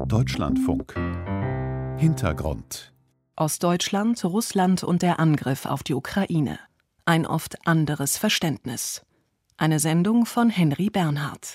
Deutschlandfunk. Hintergrund. Ostdeutschland, Russland und der Angriff auf die Ukraine. Ein oft anderes Verständnis. Eine Sendung von Henry Bernhard.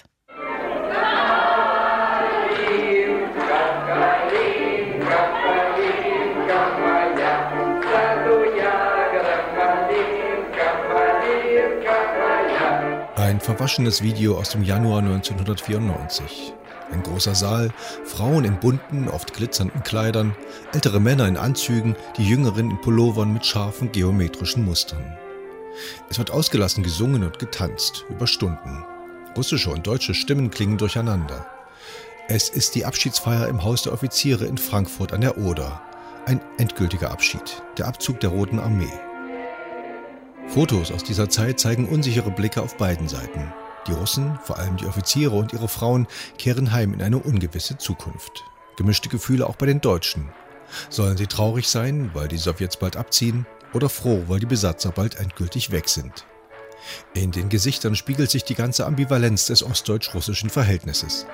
Ein verwaschenes Video aus dem Januar 1994. Ein großer Saal, Frauen in bunten, oft glitzernden Kleidern, ältere Männer in Anzügen, die Jüngeren in Pullovern mit scharfen geometrischen Mustern. Es wird ausgelassen gesungen und getanzt, über Stunden. Russische und deutsche Stimmen klingen durcheinander. Es ist die Abschiedsfeier im Haus der Offiziere in Frankfurt an der Oder. Ein endgültiger Abschied, der Abzug der Roten Armee. Fotos aus dieser Zeit zeigen unsichere Blicke auf beiden Seiten. Die Russen, vor allem die Offiziere und ihre Frauen, kehren heim in eine ungewisse Zukunft. Gemischte Gefühle auch bei den Deutschen. Sollen sie traurig sein, weil die Sowjets bald abziehen, oder froh, weil die Besatzer bald endgültig weg sind? In den Gesichtern spiegelt sich die ganze Ambivalenz des ostdeutsch-russischen Verhältnisses.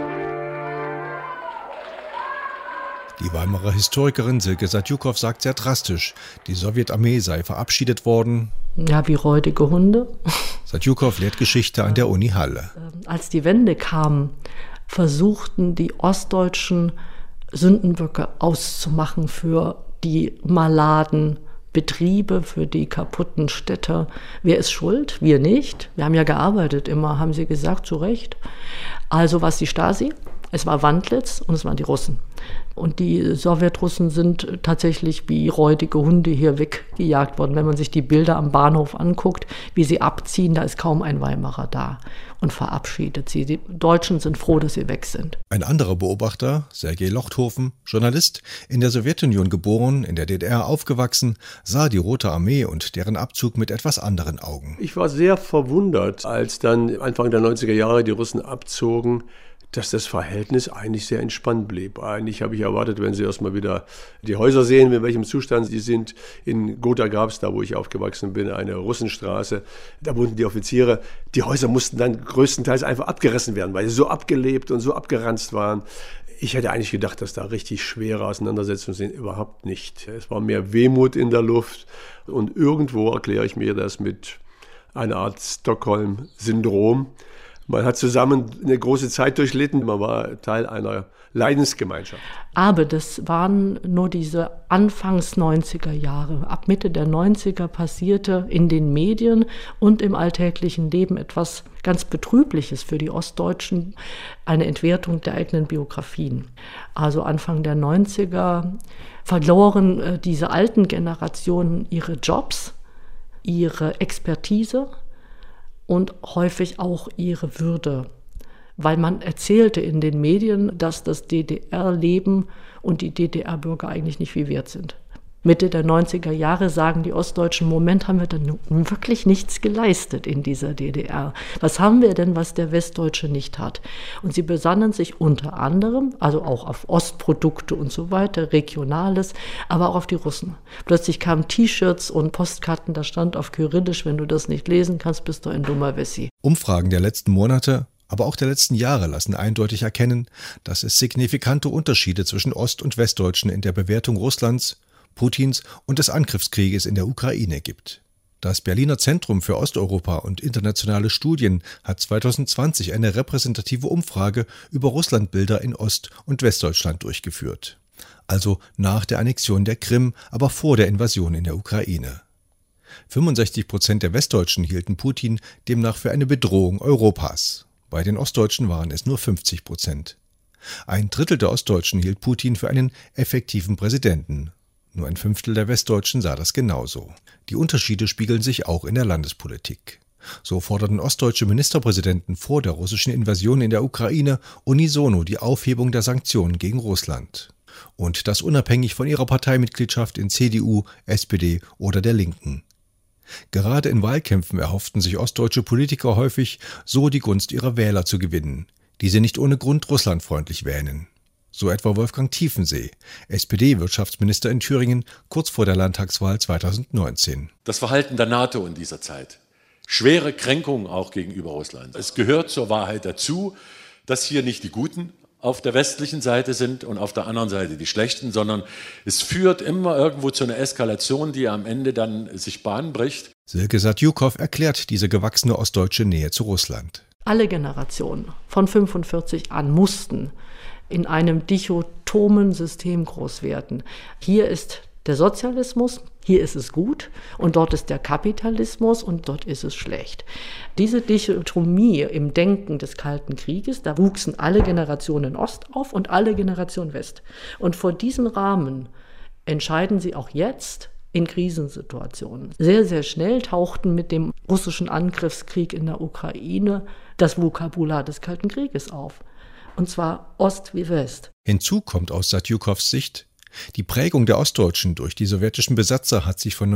Die Weimarer Historikerin Silke Sadjukow sagt sehr drastisch, die Sowjetarmee sei verabschiedet worden. Ja, wie räudige Hunde. Sadjukow lehrt Geschichte an der Uni Halle. Als die Wende kam, versuchten die ostdeutschen Sündenböcke auszumachen für die maladen Betriebe, für die kaputten Städte. Wer ist schuld? Wir nicht. Wir haben ja gearbeitet immer, haben sie gesagt, zu Recht. Also war es die Stasi, es war Wandlitz und es waren die Russen. Und die Sowjetrussen sind tatsächlich wie räudige Hunde hier weggejagt worden. Wenn man sich die Bilder am Bahnhof anguckt, wie sie abziehen, da ist kaum ein Weimarer da und verabschiedet sie. Die Deutschen sind froh, dass sie weg sind. Ein anderer Beobachter, Sergei Lochthofen, Journalist, in der Sowjetunion geboren, in der DDR aufgewachsen, sah die Rote Armee und deren Abzug mit etwas anderen Augen. Ich war sehr verwundert, als dann Anfang der 90er Jahre die Russen abzogen, dass das Verhältnis eigentlich sehr entspannt blieb. Eigentlich habe ich erwartet, wenn Sie erstmal wieder die Häuser sehen, in welchem Zustand sie sind. In Gotha gab es, da wo ich aufgewachsen bin, eine Russenstraße. Da wohnten die Offiziere. Die Häuser mussten dann größtenteils einfach abgerissen werden, weil sie so abgelebt und so abgeranzt waren. Ich hätte eigentlich gedacht, dass da richtig schwere Auseinandersetzungen sind. Überhaupt nicht. Es war mehr Wehmut in der Luft. Und irgendwo erkläre ich mir das mit einer Art Stockholm-Syndrom. Man hat zusammen eine große Zeit durchlitten, man war Teil einer Leidensgemeinschaft. Aber das waren nur diese Anfangs 90er Jahre. Ab Mitte der 90er passierte in den Medien und im alltäglichen Leben etwas ganz Betrübliches für die Ostdeutschen, eine Entwertung der eigenen Biografien. Also Anfang der 90er verloren diese alten Generationen ihre Jobs, ihre Expertise und häufig auch ihre Würde, weil man erzählte in den Medien, dass das DDR-Leben und die DDR-Bürger eigentlich nicht viel wert sind. Mitte der 90er Jahre sagen die Ostdeutschen, Moment, haben wir dann wirklich nichts geleistet in dieser DDR. Was haben wir denn, was der Westdeutsche nicht hat? Und sie besannen sich unter anderem, also auch auf Ostprodukte und so weiter, Regionales, aber auch auf die Russen. Plötzlich kamen T-Shirts und Postkarten, da stand auf Kyrillisch, wenn du das nicht lesen kannst, bist du ein dummer Wessi. Umfragen der letzten Monate, aber auch der letzten Jahre lassen eindeutig erkennen, dass es signifikante Unterschiede zwischen Ost- und Westdeutschen in der Bewertung Russlands, Putins und des Angriffskrieges in der Ukraine gibt. Das Berliner Zentrum für Osteuropa und internationale Studien hat 2020 eine repräsentative Umfrage über Russlandbilder in Ost- und Westdeutschland durchgeführt. Also nach der Annexion der Krim, aber vor der Invasion in der Ukraine. 65% der Westdeutschen hielten Putin demnach für eine Bedrohung Europas. Bei den Ostdeutschen waren es nur 50%. Ein Drittel der Ostdeutschen hielt Putin für einen effektiven Präsidenten. Nur ein Fünftel der Westdeutschen sah das genauso. Die Unterschiede spiegeln sich auch in der Landespolitik. So forderten ostdeutsche Ministerpräsidenten vor der russischen Invasion in der Ukraine unisono die Aufhebung der Sanktionen gegen Russland. Und das unabhängig von ihrer Parteimitgliedschaft in CDU, SPD oder der Linken. Gerade in Wahlkämpfen erhofften sich ostdeutsche Politiker häufig, so die Gunst ihrer Wähler zu gewinnen, die sie nicht ohne Grund russlandfreundlich wähnen. So etwa Wolfgang Tiefensee, SPD-Wirtschaftsminister in Thüringen, kurz vor der Landtagswahl 2019. Das Verhalten der NATO in dieser Zeit. Schwere Kränkungen auch gegenüber Russland. Es gehört zur Wahrheit dazu, dass hier nicht die Guten auf der westlichen Seite sind und auf der anderen Seite die Schlechten, sondern es führt immer irgendwo zu einer Eskalation, die am Ende dann sich Bahn bricht. Silke Satjukow erklärt diese gewachsene ostdeutsche Nähe zu Russland. Alle Generationen von 45 an mussten in einem dichotomen System groß werden. Hier ist der Sozialismus, hier ist es gut und dort ist der Kapitalismus und dort ist es schlecht. Diese Dichotomie im Denken des Kalten Krieges, da wuchsen alle Generationen Ost auf und alle Generationen West. Und vor diesem Rahmen entscheiden sie auch jetzt in Krisensituationen. Sehr, sehr schnell tauchten mit dem russischen Angriffskrieg in der Ukraine das Vokabular des Kalten Krieges auf. Und zwar Ost wie West. Hinzu kommt aus Satjukows Sicht, die Prägung der Ostdeutschen durch die sowjetischen Besatzer hat sich von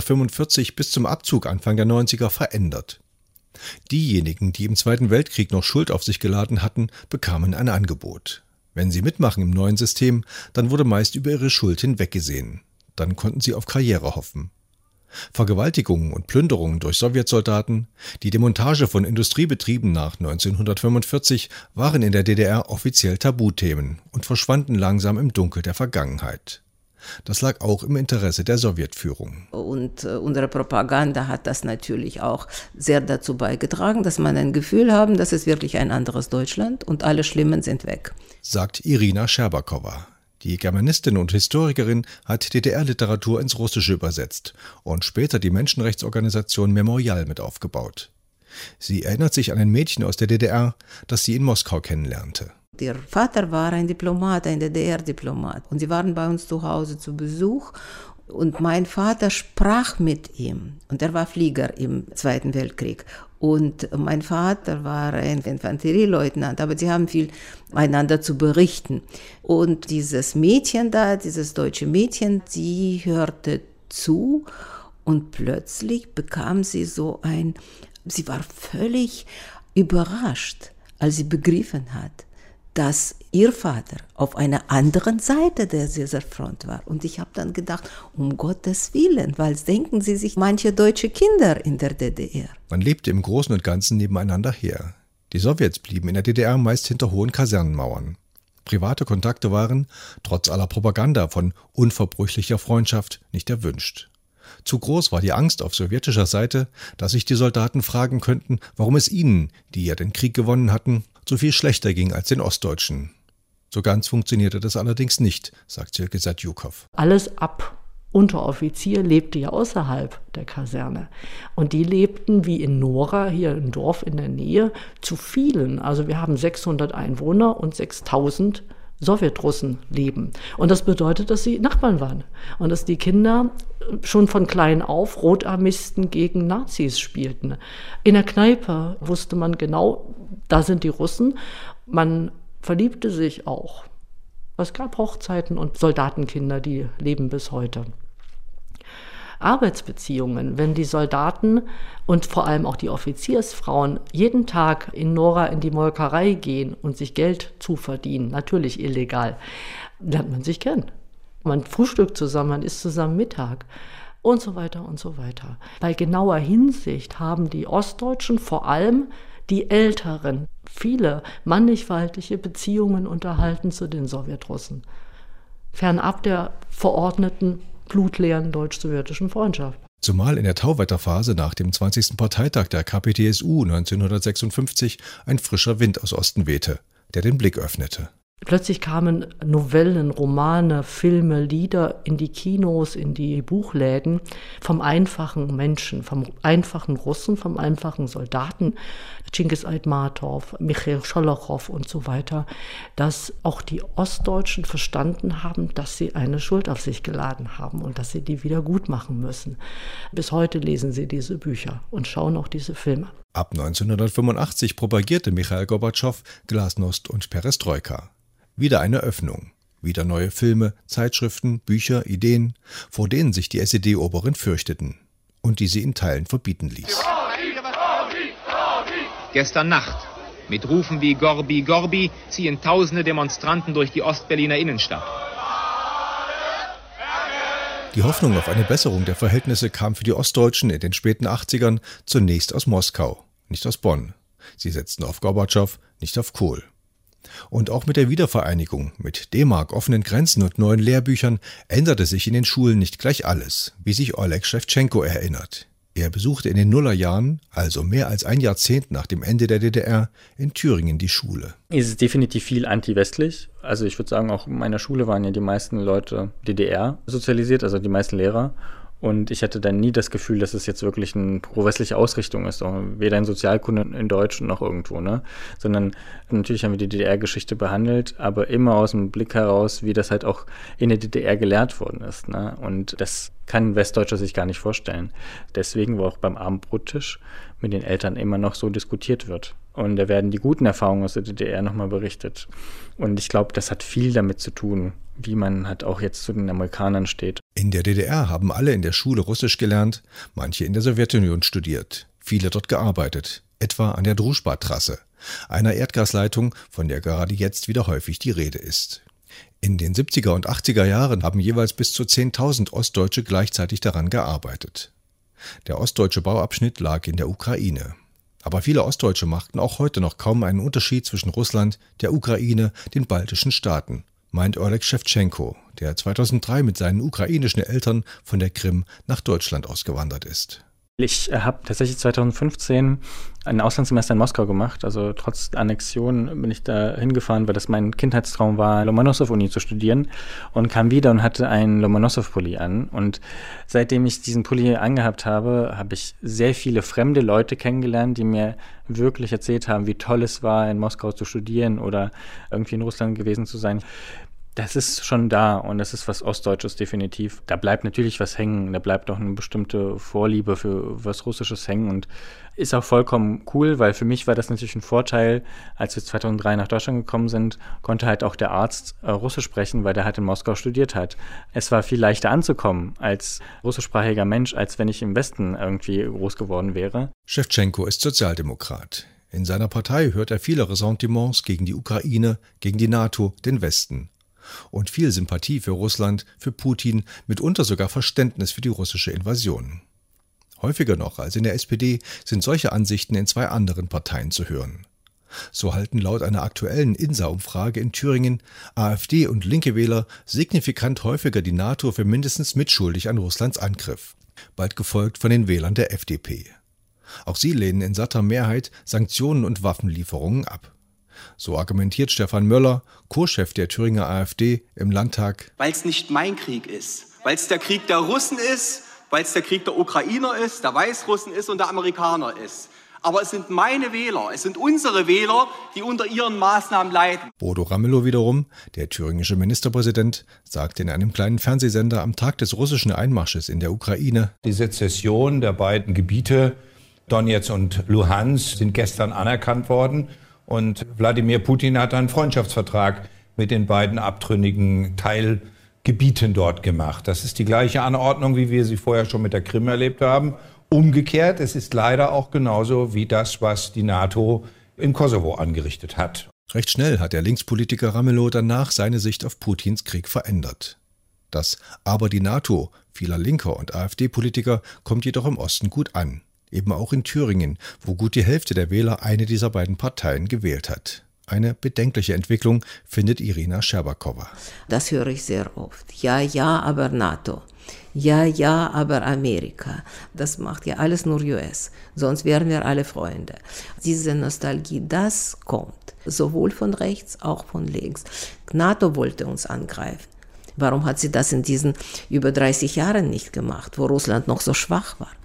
1945 bis zum Abzug Anfang der 90er verändert. Diejenigen, die im Zweiten Weltkrieg noch Schuld auf sich geladen hatten, bekamen ein Angebot. Wenn sie mitmachen im neuen System, dann wurde meist über ihre Schuld hinweggesehen. Dann konnten sie auf Karriere hoffen. Vergewaltigungen und Plünderungen durch Sowjetsoldaten, die Demontage von Industriebetrieben nach 1945 waren in der DDR offiziell Tabuthemen und verschwanden langsam im Dunkel der Vergangenheit. Das lag auch im Interesse der Sowjetführung. Und unsere Propaganda hat das natürlich auch sehr dazu beigetragen, dass man ein Gefühl haben, das ist wirklich ein anderes Deutschland und alle Schlimmen sind weg. Sagt Irina Scherbakowa. Die Germanistin und Historikerin hat DDR-Literatur ins Russische übersetzt und später die Menschenrechtsorganisation Memorial mit aufgebaut. Sie erinnert sich an ein Mädchen aus der DDR, das sie in Moskau kennenlernte. Der Vater war ein Diplomat, ein DDR-Diplomat. Und sie waren bei uns zu Hause zu Besuch. Und mein Vater sprach mit ihm. Und er war Flieger im Zweiten Weltkrieg. Und mein Vater war ein Infanterieleutnant, aber sie haben viel einander zu berichten. Und dieses Mädchen da, dieses deutsche Mädchen, sie hörte zu und plötzlich bekam sie sie war völlig überrascht, als sie begriffen hat, dass ihr Vater auf einer anderen Seite dieser Front war. Und ich habe dann gedacht, um Gottes Willen, weil denken Sie sich manche deutsche Kinder in der DDR. Man lebte im Großen und Ganzen nebeneinander her. Die Sowjets blieben in der DDR meist hinter hohen Kasernenmauern. Private Kontakte waren, trotz aller Propaganda von unverbrüchlicher Freundschaft, nicht erwünscht. Zu groß war die Angst auf sowjetischer Seite, dass sich die Soldaten fragen könnten, warum es ihnen, die ja den Krieg gewonnen hatten, so viel schlechter ging als den Ostdeutschen. So ganz funktionierte das allerdings nicht, sagt Silke Satjukow. Alles ab Unteroffizier lebte ja außerhalb der Kaserne. Und die lebten wie in Nora, hier im Dorf in der Nähe, zu vielen. Also wir haben 600 Einwohner und 6000 Sowjetrussen leben. Und das bedeutet, dass sie Nachbarn waren. Und dass die Kinder schon von klein auf Rotarmisten gegen Nazis spielten. In der Kneipe wusste man genau, da sind die Russen. Man verliebte sich auch. Es gab Hochzeiten und Soldatenkinder, die leben bis heute. Arbeitsbeziehungen, wenn die Soldaten und vor allem auch die Offiziersfrauen jeden Tag in Nora in die Molkerei gehen und sich Geld zuverdienen, natürlich illegal, lernt man sich kennen. Man frühstückt zusammen, man isst zusammen Mittag und so weiter und so weiter. Bei genauer Hinsicht haben die Ostdeutschen, vor allem die Älteren, viele mannigfaltige Beziehungen unterhalten zu den Sowjetrussen, fernab der verordneten blutleeren deutsch-sowjetischen Freundschaft. Zumal in der Tauwetterphase nach dem 20. Parteitag der KPdSU 1956 ein frischer Wind aus Osten wehte, der den Blick öffnete. Plötzlich kamen Novellen, Romane, Filme, Lieder in die Kinos, in die Buchläden vom einfachen Menschen, vom einfachen Russen, vom einfachen Soldaten, Dschingis Aitmatov, Michail Scholochow und so weiter, dass auch die Ostdeutschen verstanden haben, dass sie eine Schuld auf sich geladen haben und dass sie die wieder gut machen müssen. Bis heute lesen sie diese Bücher und schauen auch diese Filme. Ab 1985 propagierte Michail Gorbatschow Glasnost und Perestroika. Wieder eine Öffnung, wieder neue Filme, Zeitschriften, Bücher, Ideen, vor denen sich die SED-Oberen fürchteten und die sie in Teilen verbieten ließ. Gestern Nacht, mit Rufen wie Gorbi, Gorbi, ziehen tausende Demonstranten durch die Ostberliner Innenstadt. Die Hoffnung auf eine Besserung der Verhältnisse kam für die Ostdeutschen in den späten 80ern zunächst aus Moskau, nicht aus Bonn. Sie setzten auf Gorbatschow, nicht auf Kohl. Und auch mit der Wiedervereinigung, mit D-Mark, offenen Grenzen und neuen Lehrbüchern änderte sich in den Schulen nicht gleich alles, wie sich Oleg Schewtschenko erinnert. Er besuchte in den Nullerjahren, also mehr als ein Jahrzehnt nach dem Ende der DDR, in Thüringen die Schule. Es ist definitiv viel anti-westlich. Also ich würde sagen, auch in meiner Schule waren ja die meisten Leute DDR sozialisiert, also die meisten Lehrer. Und ich hatte dann nie das Gefühl, dass es jetzt wirklich eine pro-westliche Ausrichtung ist, weder in Sozialkunde in Deutsch noch irgendwo, ne? Sondern natürlich haben wir die DDR-Geschichte behandelt, aber immer aus dem Blick heraus, wie das halt auch in der DDR gelehrt worden ist, ne? Und das kann ein Westdeutscher sich gar nicht vorstellen. Deswegen, wo auch beim Abendbrottisch mit den Eltern immer noch so diskutiert wird. Und da werden die guten Erfahrungen aus der DDR nochmal berichtet. Und ich glaube, das hat viel damit zu tun, wie man halt auch jetzt zu den Amerikanern steht. In der DDR haben alle in der Schule Russisch gelernt, manche in der Sowjetunion studiert, viele dort gearbeitet, etwa an der Druschba-Trasse, einer Erdgasleitung, von der gerade jetzt wieder häufig die Rede ist. In den 70er und 80er Jahren haben jeweils bis zu 10.000 Ostdeutsche gleichzeitig daran gearbeitet. Der ostdeutsche Bauabschnitt lag in der Ukraine. Aber viele Ostdeutsche machten auch heute noch kaum einen Unterschied zwischen Russland, der Ukraine, den baltischen Staaten, meint Oleg Schewtschenko, der 2003 mit seinen ukrainischen Eltern von der Krim nach Deutschland ausgewandert ist. Ich habe tatsächlich 2015 ein Auslandssemester in Moskau gemacht. Also trotz Annexion bin ich da hingefahren, weil das mein Kindheitstraum war, Lomonossow-Uni zu studieren, und kam wieder und hatte einen Lomonossow-Pulli an. Und seitdem ich diesen Pulli angehabt habe, habe ich sehr viele fremde Leute kennengelernt, die mir wirklich erzählt haben, wie toll es war, in Moskau zu studieren oder irgendwie in Russland gewesen zu sein. Das ist schon da und das ist was Ostdeutsches definitiv. Da bleibt natürlich was hängen, da bleibt auch eine bestimmte Vorliebe für was Russisches hängen und ist auch vollkommen cool, weil für mich war das natürlich ein Vorteil, als wir 2003 nach Deutschland gekommen sind, konnte halt auch der Arzt Russisch sprechen, weil der halt in Moskau studiert hat. Es war viel leichter anzukommen als russischsprachiger Mensch, als wenn ich im Westen irgendwie groß geworden wäre. Schewtschenko ist Sozialdemokrat. In seiner Partei hört er viele Ressentiments gegen die Ukraine, gegen die NATO, den Westen. Und viel Sympathie für Russland, für Putin, mitunter sogar Verständnis für die russische Invasion. Häufiger noch als in der SPD sind solche Ansichten in zwei anderen Parteien zu hören. So halten laut einer aktuellen INSA-Umfrage in Thüringen AfD und linke Wähler signifikant häufiger die NATO für mindestens mitschuldig an Russlands Angriff, bald gefolgt von den Wählern der FDP. Auch sie lehnen in satter Mehrheit Sanktionen und Waffenlieferungen ab. So argumentiert Stefan Möller, Co-Chef der Thüringer AfD im Landtag. Weil es nicht mein Krieg ist, weil es der Krieg der Russen ist, weil es der Krieg der Ukrainer ist, der Weißrussen ist und der Amerikaner ist. Aber es sind meine Wähler, es sind unsere Wähler, die unter ihren Maßnahmen leiden. Bodo Ramelow wiederum, der thüringische Ministerpräsident, sagte in einem kleinen Fernsehsender am Tag des russischen Einmarsches in der Ukraine: Die Sezession der beiden Gebiete, Donetsk und Luhansk, sind gestern anerkannt worden. Und Wladimir Putin hat einen Freundschaftsvertrag mit den beiden abtrünnigen Teilgebieten dort gemacht. Das ist die gleiche Anordnung, wie wir sie vorher schon mit der Krim erlebt haben. Umgekehrt, es ist leider auch genauso wie das, was die NATO im Kosovo angerichtet hat. Recht schnell hat der Linkspolitiker Ramelow danach seine Sicht auf Putins Krieg verändert. Das Aber die NATO vieler Linker und AfD-Politiker kommt jedoch im Osten gut an. Eben auch in Thüringen, wo gut die Hälfte der Wähler eine dieser beiden Parteien gewählt hat. Eine bedenkliche Entwicklung, findet Irina Scherbakowa. Das höre ich sehr oft. Ja, ja, aber NATO. Ja, ja, aber Amerika. Das macht ja alles nur US. Sonst wären wir alle Freunde. Diese Nostalgie, das kommt. Sowohl von rechts, auch von links. NATO wollte uns angreifen. Warum hat sie das in diesen über 30 Jahren nicht gemacht, wo Russland noch so schwach war?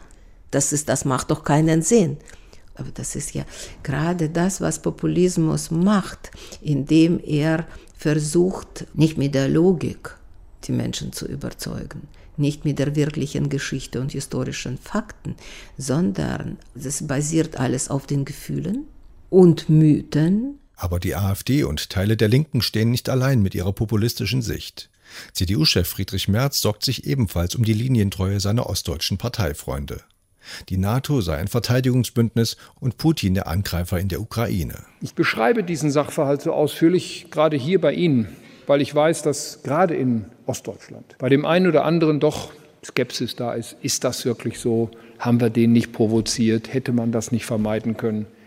Das macht doch keinen Sinn. Aber das ist ja gerade das, was Populismus macht, indem er versucht, nicht mit der Logik die Menschen zu überzeugen, nicht mit der wirklichen Geschichte und historischen Fakten, sondern das basiert alles auf den Gefühlen und Mythen. Aber die AfD und Teile der Linken stehen nicht allein mit ihrer populistischen Sicht. CDU-Chef Friedrich Merz sorgt sich ebenfalls um die Linientreue seiner ostdeutschen Parteifreunde. Die NATO sei ein Verteidigungsbündnis und Putin der Angreifer in der Ukraine. Ich beschreibe diesen Sachverhalt so ausführlich gerade hier bei Ihnen, weil ich weiß, dass gerade in Ostdeutschland bei dem einen oder anderen doch Skepsis da ist. Ist das wirklich so? Haben wir den nicht provoziert? Hätte man das nicht vermeiden können?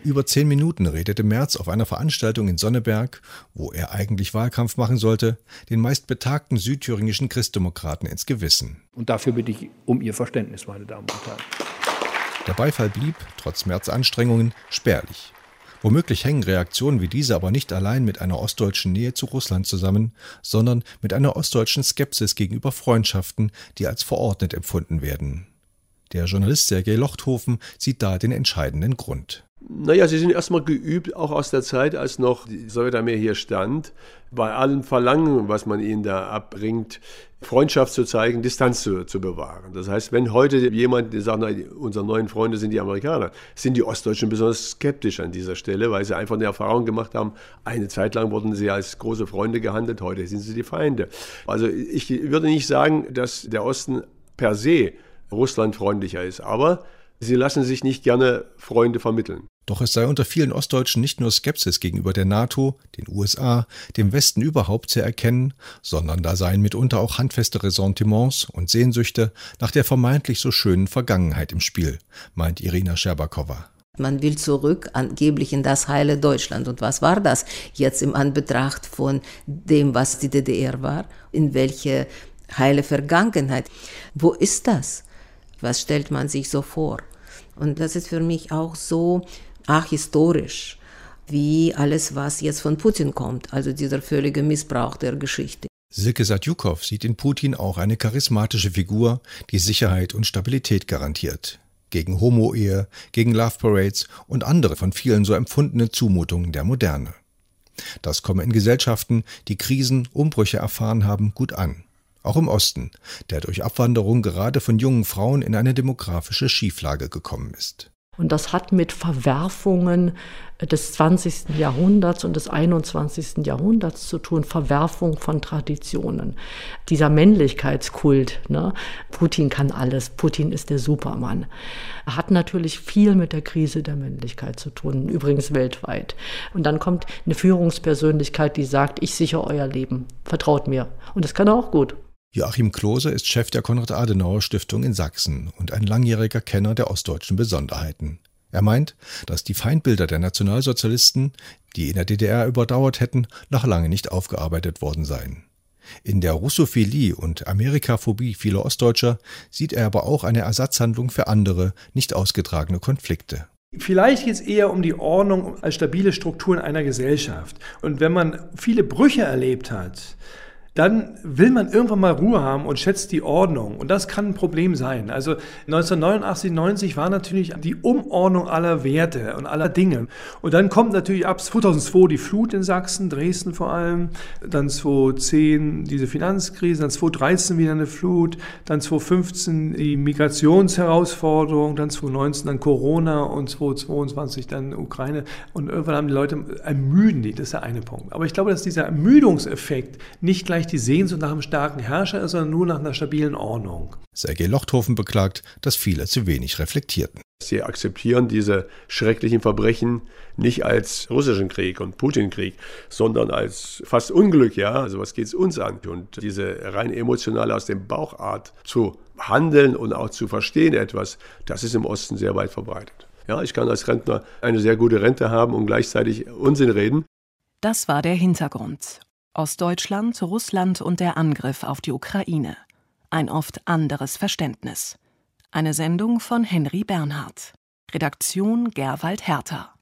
Über 10 Minuten redete Merz auf einer Veranstaltung in Sonneberg, wo er eigentlich Wahlkampf machen sollte, den meist betagten südthüringischen Christdemokraten ins Gewissen. Und dafür bitte ich um Ihr Verständnis, meine Damen und Herren. Der Beifall blieb, trotz Merz' Anstrengungen, spärlich. Womöglich hängen Reaktionen wie diese aber nicht allein mit einer ostdeutschen Nähe zu Russland zusammen, sondern mit einer ostdeutschen Skepsis gegenüber Freundschaften, die als verordnet empfunden werden. Der Journalist Sergei Lochthofen sieht da den entscheidenden Grund. Naja, sie sind erstmal geübt, auch aus der Zeit, als noch die Sowjetarmee hier stand, bei allem Verlangen, was man ihnen da abbringt, Freundschaft zu zeigen, Distanz zu bewahren. Das heißt, wenn heute jemand sagt, unsere neuen Freunde sind die Amerikaner, sind die Ostdeutschen besonders skeptisch an dieser Stelle, weil sie einfach eine Erfahrung gemacht haben, eine Zeit lang wurden sie als große Freunde gehandelt, heute sind sie die Feinde. Also ich würde nicht sagen, dass der Osten per se russlandfreundlicher ist, aber sie lassen sich nicht gerne Freunde vermitteln. Doch es sei unter vielen Ostdeutschen nicht nur Skepsis gegenüber der NATO, den USA, dem Westen überhaupt zu erkennen, sondern da seien mitunter auch handfeste Ressentiments und Sehnsüchte nach der vermeintlich so schönen Vergangenheit im Spiel, meint Irina Scherbakowa. Man will zurück angeblich in das heile Deutschland. Und was war das jetzt im Anbetracht von dem, was die DDR war? In welche heile Vergangenheit? Wo ist das? Was stellt man sich so vor? Und das ist für mich auch so historisch, wie alles, was jetzt von Putin kommt, also dieser völlige Missbrauch der Geschichte. Silke Satjukow sieht in Putin auch eine charismatische Figur, die Sicherheit und Stabilität garantiert. Gegen Homo-Ehe, gegen Love-Parades und andere von vielen so empfundene Zumutungen der Moderne. Das komme in Gesellschaften, die Krisen, Umbrüche erfahren haben, gut an. Auch im Osten, der durch Abwanderung gerade von jungen Frauen in eine demografische Schieflage gekommen ist. Und das hat mit Verwerfungen des 20. Jahrhunderts und des 21. Jahrhunderts zu tun, Verwerfung von Traditionen. Dieser Männlichkeitskult, ne? Putin kann alles, Putin ist der Supermann, hat natürlich viel mit der Krise der Männlichkeit zu tun, übrigens weltweit. Und dann kommt eine Führungspersönlichkeit, die sagt, ich sichere euer Leben, vertraut mir. Und das kann er auch gut. Joachim Klose ist Chef der Konrad-Adenauer-Stiftung in Sachsen und ein langjähriger Kenner der ostdeutschen Besonderheiten. Er meint, dass die Feindbilder der Nationalsozialisten, die in der DDR überdauert hätten, noch lange nicht aufgearbeitet worden seien. In der Russophilie und Amerikaphobie vieler Ostdeutscher sieht er aber auch eine Ersatzhandlung für andere, nicht ausgetragene Konflikte. Vielleicht geht es eher um die Ordnung als stabile Strukturen einer Gesellschaft. Und wenn man viele Brüche erlebt hat, dann will man irgendwann mal Ruhe haben und schätzt die Ordnung. Und das kann ein Problem sein. Also 1989, 90 war natürlich die Umordnung aller Werte und aller Dinge. Und dann kommt natürlich ab 2002 die Flut in Sachsen, Dresden vor allem. Dann 2010 diese Finanzkrise, dann 2013 wieder eine Flut. Dann 2015 die Migrationsherausforderung, dann 2019 dann Corona und 2022 dann Ukraine. Und irgendwann haben die Leute ermüden die, das ist der eine Punkt. Aber ich glaube, dass dieser Ermüdungseffekt nicht gleich die Sehnsucht nach einem starken Herrscher ist, sondern nur nach einer stabilen Ordnung. Sergei Lochthofen beklagt, dass viele zu wenig reflektierten. Sie akzeptieren diese schrecklichen Verbrechen nicht als russischen Krieg und Putin-Krieg, sondern als fast Unglück, ja, also was geht es uns an? Und diese rein emotionale aus dem Bauchart zu handeln und auch zu verstehen etwas, das ist im Osten sehr weit verbreitet. Ja, ich kann als Rentner eine sehr gute Rente haben und gleichzeitig Unsinn reden. Das war der Hintergrund. Ostdeutschland, Russland und der Angriff auf die Ukraine. Ein oft anderes Verständnis. Eine Sendung von Henry Bernhard. Redaktion Gerwald Hertha.